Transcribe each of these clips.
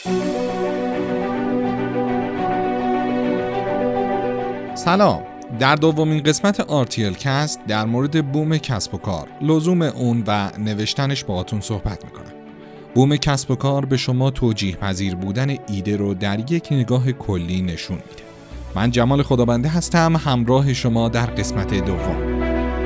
سلام. در دومین قسمت RTL کست در مورد بوم کسب و کار، لزوم اون و نوشتنش باهاتون صحبت میکنم. بوم کسب و کار به شما توجیه پذیر بودن ایده رو در یک نگاه کلی نشون میده. من جمال خدابنده هستم، همراه شما در قسمت دوم.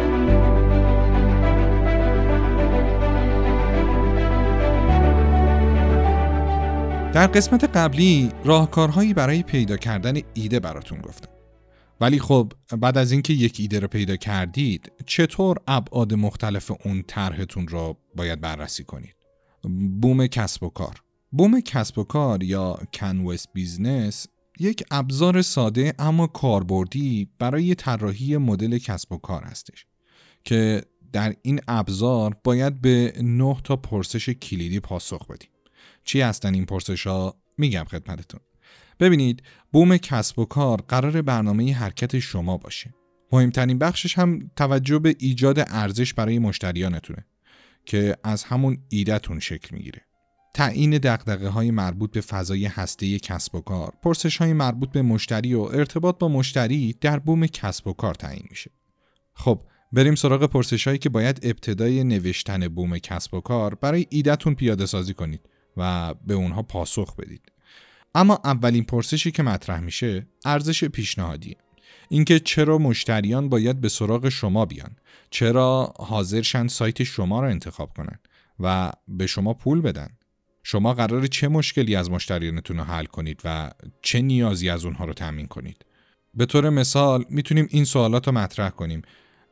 در قسمت قبلی راهکارهایی برای پیدا کردن ایده براتون گفتم. ولی خب بعد از اینکه یک ایده رو پیدا کردید، چطور ابعاد مختلف اون طرحتون رو باید بررسی کنید؟ بوم کسب و کار. بوم کسب و کار یا کنوس بیزنس یک ابزار ساده اما کاربردی برای طراحی مدل کسب و کار هستش که در این ابزار باید به 9 تا پرسش کلیدی پاسخ بدیم. چی هستن این پرسش‌ها؟ میگم خدمتتون. ببینید، بوم کسب و کار قرار برنامه حرکت شما باشه. مهمترین بخشش هم توجه به ایجاد ارزش برای مشتریانتونه که از همون ایده‌تون شکل میگیره. تعیین دغدغه‌های مربوط به فضای هسته کسب و کار، پرسش‌های مربوط به مشتری و ارتباط با مشتری در بوم کسب و کار تعیین میشه. خب بریم سراغ پرسش‌هایی که باید ابتدای نوشتن بوم کسب و کار برای ایده‌تون پیاده سازی کنید و به اونها پاسخ بدید. اما اولین پرسشی که مطرح میشه ارزش پیشنهادیه. اینکه چرا مشتریان باید به سراغ شما بیان؟ چرا حاضرشن سایت شما رو انتخاب کنن و به شما پول بدن؟ شما قراره چه مشکلی از مشتریانتون رو حل کنید و چه نیازی از اونها رو تامین کنید؟ به طور مثال میتونیم این سوالات رو مطرح کنیم.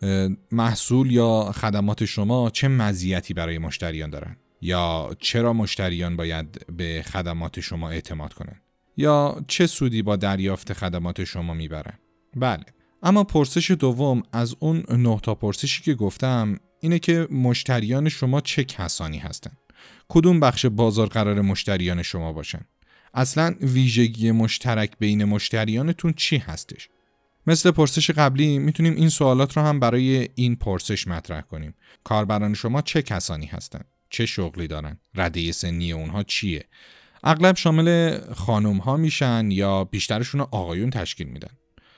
محصول یا خدمات شما چه مزیتی برای مشتریان دارن؟ یا چرا مشتریان باید به خدمات شما اعتماد کنن؟ یا چه سودی با دریافت خدمات شما میبرن؟ بله. اما پرسش دوم از اون 9 تا پرسشی که گفتم اینه که مشتریان شما چه کسانی هستن؟ کدوم بخش بازار قرار مشتریان شما باشن؟ اصلاً ویژگی مشترک بین مشتریانتون چی هستش؟ مثل پرسش قبلی میتونیم این سوالات رو هم برای این پرسش مطرح کنیم. کاربران شما چه کسانی هستن؟ چه شغلی دارن؟ رده سنی اونها چیه؟ اغلب شامل خانم ها میشن یا بیشترشون آقایون تشکیل میدن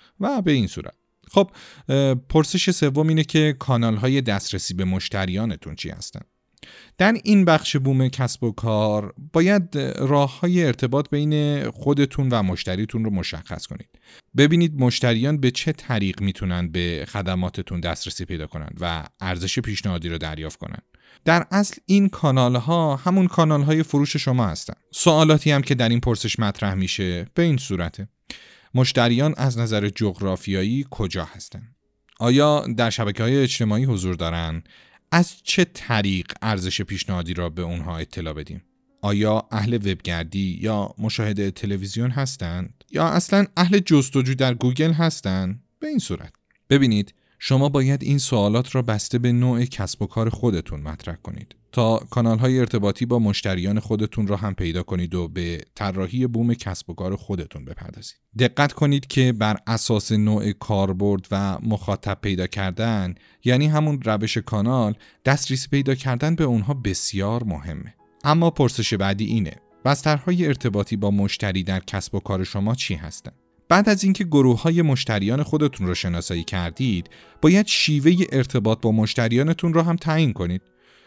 و به این صورت. خب پرسش سوم اینه که کانال های دسترسی به مشتریانتون چی هستن؟ در این بخش بوم کسب و کار باید راه های ارتباط بین خودتون و مشتریتون رو مشخص کنید. ببینید مشتریان به چه طریق میتونن به خدماتتون دسترسی پیدا کنن و ارزش پیشنهادی رو دریافت کنن. در اصل این کانال ها همون کانال های فروش شما هستن. سوالاتی هم که در این پرسش مطرح میشه به این صورته: مشتریان از نظر جغرافیایی کجا هستن؟ آیا در شبکه‌های اجتماعی حضور دارن؟ از چه طریق ارزش پیشنهادی را به اونها اطلاع بدیم؟ آیا اهل وبگردی یا مشاهده تلویزیون هستند؟ یا اصلاً اهل جستجو در گوگل هستند؟ به این صورت. ببینید، شما باید این سوالات را بسته به نوع کسب و کار خودتون مطرح کنید تا کانال‌های ارتباطی با مشتریان خودتون را هم پیدا کنید و به طراحی بوم کسب و کار خودتون بپردازید. دقت کنید که بر اساس نوع کاربرد و مخاطب پیدا کردن، یعنی همون روش کانال، دسترسی پیدا کردن به اونها بسیار مهمه. اما پرسش بعدی اینه: بسترهای ارتباطی با مشتری در کسب و کار شما چی هستن؟ بعد از اینکه گروه‌های مشتریان خودتون رو شناسایی کردید، باید شیوه ارتباط با مشتریانتون رو هم تعیین کنید.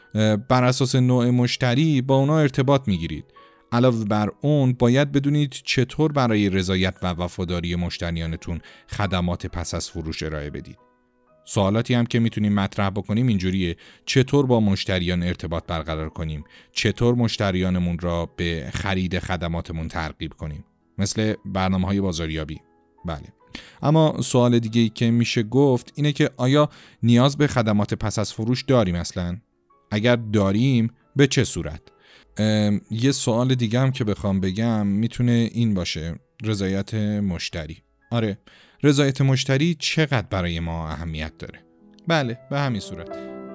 بر اساس نوع مشتری با اونا ارتباط میگیرید. علاوه بر اون باید بدونید چطور برای رضایت و وفاداری مشتریانتون خدمات پس از فروش ارائه بدید. سوالاتی هم که میتونیم مطرح بکنیم اینجوریه: چطور با مشتریان ارتباط برقرار کنیم؟ چطور مشتریانمون را به خرید خدماتمون ترغیب کنیم؟ مثل برنامه‌های بازاریابی. بله. اما سوال دیگه‌ای که میشه گفت اینه که آیا نیاز به خدمات پس از فروش داریم اصلاً؟ اگر داریم به چه صورت؟ یه سوال دیگه هم که بخوام بگم میتونه این باشه: رضایت مشتری. آره، رضایت مشتری چقدر برای ما اهمیت داره؟ بله، به همین صورت.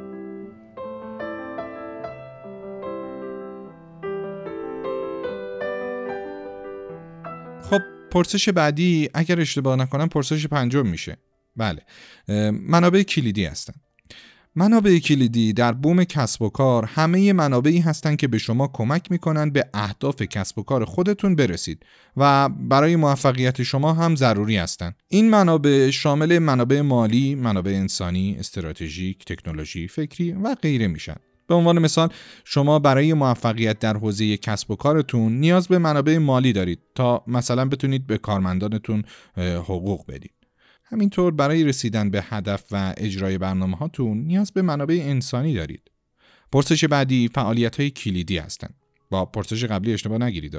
خب پرسش بعدی اگر اشتباه نکنم پرسش 5 میشه. بله، منابع کلیدی هستن. منابع کلیدی در بوم کسب و کار همه منابعی هستند که به شما کمک میکنن به اهداف کسب و کار خودتون برسید و برای موفقیت شما هم ضروری هستند. این منابع شامل منابع مالی، منابع انسانی، استراتژیک، تکنولوژی، فکری و غیره میشن. به عنوان مثال شما برای موفقیت در حوزه کسب و کارتون نیاز به منابع مالی دارید تا مثلا بتونید به کارمندانتون حقوق بدید. همینطور برای رسیدن به هدف و اجرای برنامه هاتون نیاز به منابع انسانی دارید. پرسش بعدی فعالیت‌های کلیدی هستند. با پرسش قبلی اشتباه نگیرید.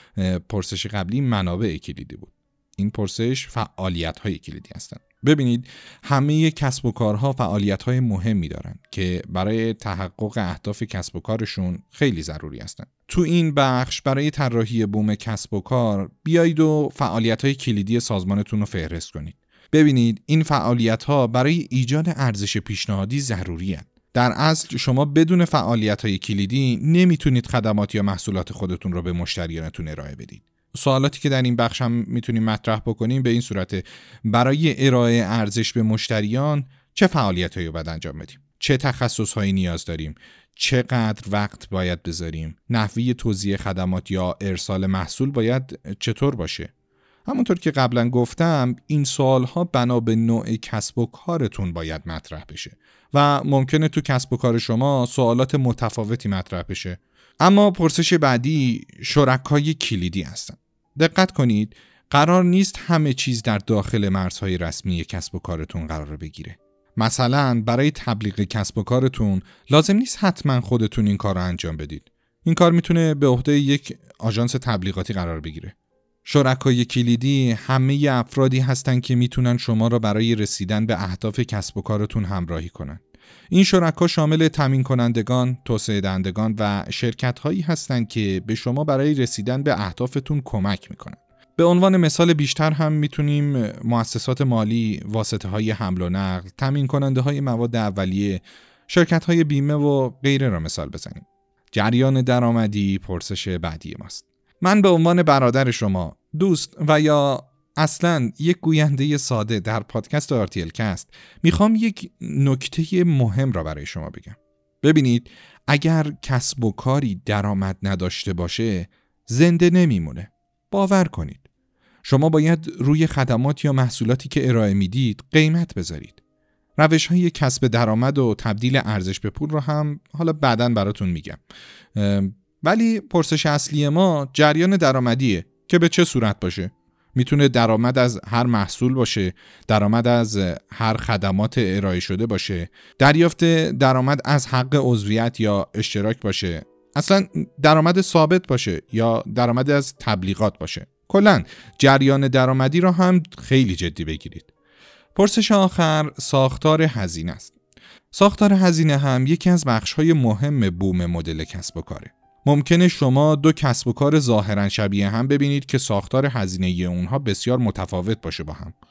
پرسش قبلی منابع کلیدی بود. این پرسش فعالیت‌های کلیدی هستند. ببینید همه کسب و کارها فعالیت‌های مهمی دارن که برای تحقق اهداف کسب و کارشون خیلی ضروری هستن. تو این بخش برای طراحی بوم کسب و کار بیایید و فعالیت‌های کلیدی سازمانتون رو فهرست کنید. ببینید این فعالیت‌ها برای ایجاد ارزش پیشنهادی ضروری هستند. در اصل شما بدون فعالیت‌های کلیدی نمیتونید خدمات یا محصولات خودتون رو به مشتریانتون ارائه بدید. سوالاتی که در این بخش هم میتونیم مطرح بکنیم به این صورت: برای ارائه ارزش به مشتریان چه فعالیت‌هایی باید انجام بدیم؟ چه تخصص‌هایی نیاز داریم؟ چقدر وقت باید بذاریم؟ نحوه توزیع خدمات یا ارسال محصول باید چطور باشه؟ همونطور که قبلا گفتم این سوال‌ها بنا به نوع کسب و کارتون باید مطرح بشه و ممکنه تو کسب و کار شما سوالات متفاوتی مطرح بشه. اما پرسش بعدی شرکای کلیدی هستن. دقت کنید قرار نیست همه چیز در داخل مرزهای رسمی کسب و کارتون قرار بگیره. مثلا برای تبلیغ کسب و کارتون لازم نیست حتما خودتون این کار رو انجام بدید. این کار میتونه به عهده یک آژانس تبلیغاتی قرار بگیره. شرکای کلیدی همه افرادی هستن که میتونن شما را برای رسیدن به اهداف کسب و کارتون همراهی کنن. این شرکا شامل تامین کنندگان، توسعه دهندگان و شرکت‌هایی هستند که به شما برای رسیدن به اهدافتون کمک میکنن. به عنوان مثال بیشتر هم میتونیم مؤسسات مالی، واسطه‌های حمل و نقل، تامین کننده‌های مواد اولیه، شرکت‌های بیمه و غیره را مثال بزنیم. جریان درآمدی پرسش بعدی ماست. من به عنوان برادر شما، دوست و یا اصلاً یک گوینده ساده در پادکست RTL کست میخوام یک نکته مهم را برای شما بگم. ببینید اگر کسب و کاری درآمد نداشته باشه زنده نمیمونه. باور کنید. شما باید روی خدمات یا محصولاتی که ارائه میدید قیمت بذارید. روش‌های کسب درآمد و تبدیل ارزش به پول رو هم حالا بعداً براتون میگم. ولی پرسش اصلی ما جریان درآمدیه که به چه صورت باشه؟ میتونه درآمد از هر محصول باشه، درآمد از هر خدمات ارائه شده باشه، دریافت درآمد از حق عضویت یا اشتراک باشه، اصلا درآمد ثابت باشه یا درآمد از تبلیغات باشه. کلاً جریان درآمدی را هم خیلی جدی بگیرید. پرسش آخر ساختار هزینه است. ساختار هزینه هم یکی از بخش‌های مهم بوم مدل کسب و کاره. ممکنه شما دو کسب و کار ظاهراً شبیه هم ببینید که ساختار هزینه اونها بسیار متفاوت باشه با هم.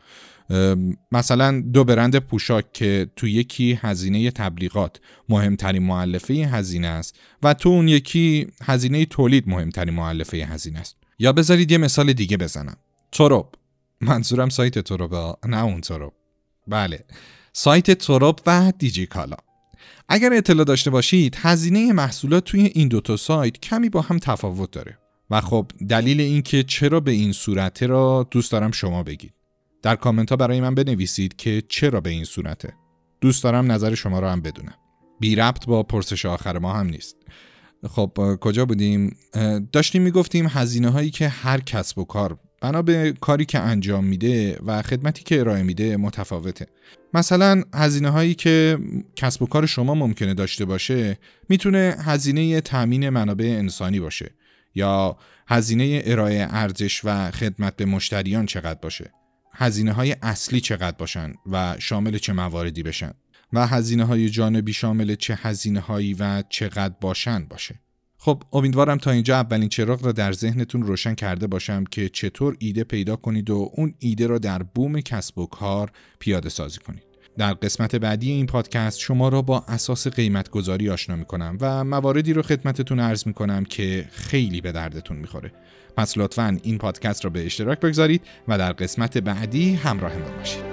مثلا دو برند پوشاک که تو یکی هزینه تبلیغات مهمترین مؤلفه هزینه است و تو اون یکی هزینه تولید مهمترین مؤلفه هزینه است. یا بذارید یه مثال دیگه بزنم. تروب، منظورم سایت تروب، نه اون تروب. بله، سایت تروب و دیجیکالا. اگر اطلاع داشته باشید هزینه محصولات توی این دوتا سایت کمی با هم تفاوت داره و خب دلیل این که چرا به این صورته را دوست دارم شما بگید. در کامنت ها برای من بنویسید که چرا به این صورته. دوست دارم نظر شما را هم بدونم. بی ربط با پرسش آخر ما هم نیست. خب کجا بودیم؟ داشتیم میگفتیم هزینه هایی که هر کسب و کار بنا به کاری که انجام میده و خدمتی که ارائه میده متفاوته. مثلا هزینه هایی که کسب و کار شما ممکنه داشته باشه میتونه هزینه تامین منابع انسانی باشه یا هزینه ارائه ارزش و خدمت به مشتریان چقدر باشه، هزینه های اصلی چقدر باشن و شامل چه مواردی بشن و هزینه های جانبی شامل چه هزینه هایی و چقدر باشن باشه. خب امیدوارم تا اینجا اولین چراغ را در ذهنتون روشن کرده باشم که چطور ایده پیدا کنید و اون ایده را در بوم کسب و کار پیاده سازی کنید. در قسمت بعدی این پادکست شما را با اساس قیمت گذاری آشنا می‌کنم و مواردی رو خدمتتون عرض می‌کنم که خیلی به دردتون می‌خوره. پس لطفاً این پادکست را به اشتراک بگذارید و در قسمت بعدی همراه ما باشید.